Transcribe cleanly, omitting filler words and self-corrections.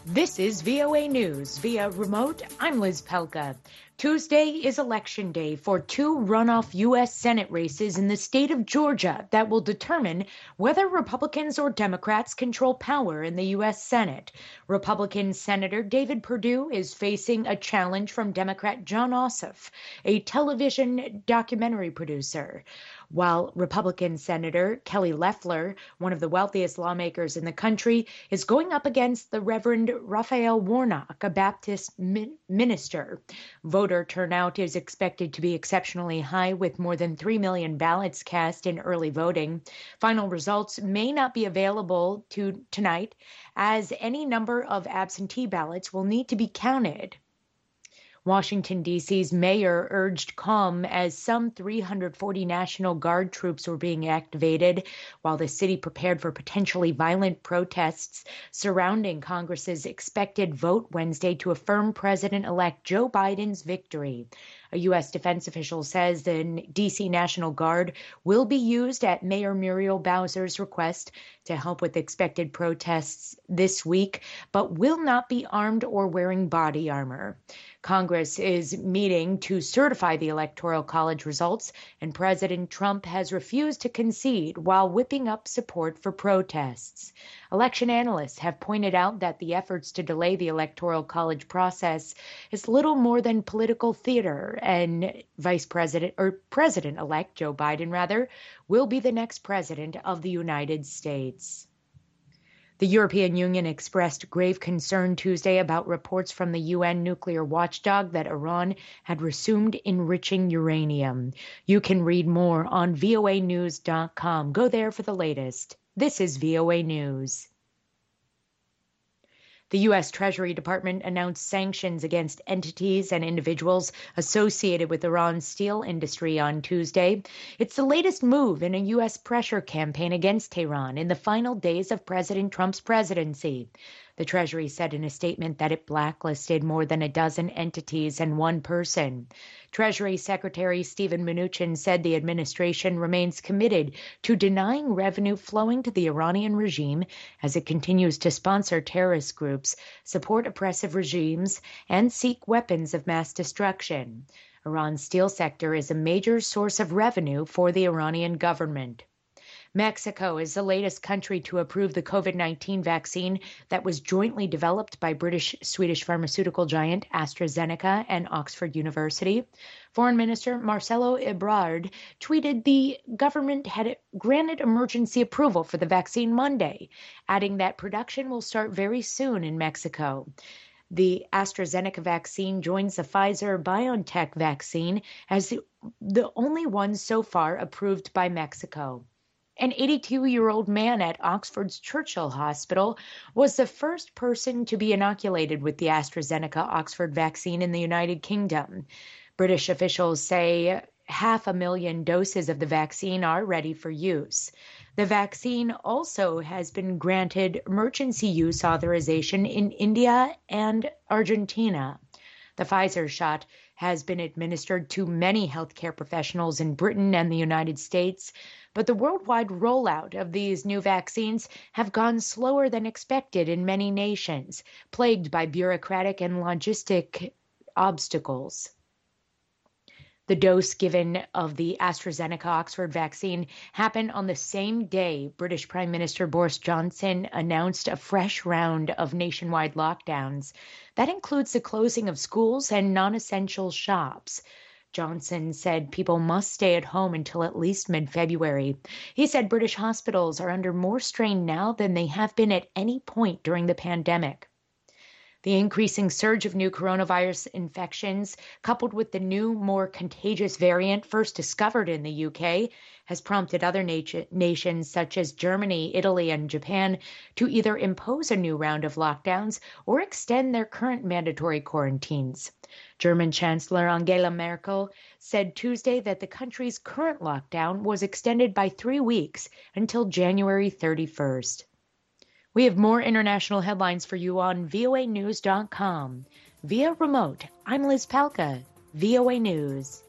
This is VOA News. Via remote, I'm Liz Pelka. Tuesday is election day for two runoff U.S. Senate races in the state of Georgia that will determine whether Republicans or Democrats control power in the U.S. Senate. Republican Senator David Perdue is facing a challenge from Democrat Jon Ossoff, a television documentary producer, while Republican Senator Kelly Loeffler, one of the wealthiest lawmakers in the country, is going up against the Reverend Raphael Warnock, a Baptist minister. Voter turnout is expected to be exceptionally high, with more than 3 million ballots cast in early voting. Final results may not be available tonight, as any number of absentee ballots will need to be counted. Washington, D.C.'s mayor urged calm as some 340 National Guard troops were being activated while the city prepared for potentially violent protests surrounding Congress's expected vote Wednesday to affirm President-elect Joe Biden's victory. A U.S. defense official says the D.C. National Guard will be used at Mayor Muriel Bowser's request to help with expected protests this week, but will not be armed or wearing body armor. Congress is meeting to certify the Electoral College results, and President Trump has refused to concede while whipping up support for protests. Election analysts have pointed out that the efforts to delay the Electoral College process is little more than political theater, and President-elect Joe Biden, will be the next president of the United States. The European Union expressed grave concern Tuesday about reports from the UN nuclear watchdog that Iran had resumed enriching uranium. You can read more on voanews.com. Go there for the latest. This is VOA News. The U.S. Treasury Department announced sanctions against entities and individuals associated with Iran's steel industry on Tuesday. It's the latest move in a U.S. pressure campaign against Tehran in the final days of President Trump's presidency. The Treasury said in a statement that it blacklisted more than a dozen entities and one person. Treasury Secretary Steven Mnuchin said the administration remains committed to denying revenue flowing to the Iranian regime as it continues to sponsor terrorist groups, support oppressive regimes, and seek weapons of mass destruction. Iran's steel sector is a major source of revenue for the Iranian government. Mexico is the latest country to approve the COVID-19 vaccine that was jointly developed by British-Swedish pharmaceutical giant AstraZeneca and Oxford University. Foreign Minister Marcelo Ebrard tweeted the government had granted emergency approval for the vaccine Monday, adding that production will start very soon in Mexico. The AstraZeneca vaccine joins the Pfizer-BioNTech vaccine as the only one so far approved by Mexico. An 82-year-old man at Oxford's Churchill Hospital was the first person to be inoculated with the AstraZeneca Oxford vaccine in the United Kingdom. British officials say 500,000 doses of the vaccine are ready for use. The vaccine also has been granted emergency use authorization in India and Argentina. The Pfizer shot has been administered to many healthcare professionals in Britain and the United States, but the worldwide rollout of these new vaccines have gone slower than expected in many nations, plagued by bureaucratic and logistic obstacles. The dose given of the AstraZeneca Oxford vaccine happened on the same day British Prime Minister Boris Johnson announced a fresh round of nationwide lockdowns. That includes the closing of schools and non-essential shops. Johnson said people must stay at home until at least mid-February. He said British hospitals are under more strain now than they have been at any point during the pandemic. The increasing surge of new coronavirus infections, coupled with the new, more contagious variant first discovered in the UK, has prompted other nations such as Germany, Italy, and Japan to either impose a new round of lockdowns or extend their current mandatory quarantines. German Chancellor Angela Merkel said Tuesday that the country's current lockdown was extended by 3 weeks until January 31st. We have more international headlines for you on voanews.com. Via remote, I'm Liz Palka, VOA News.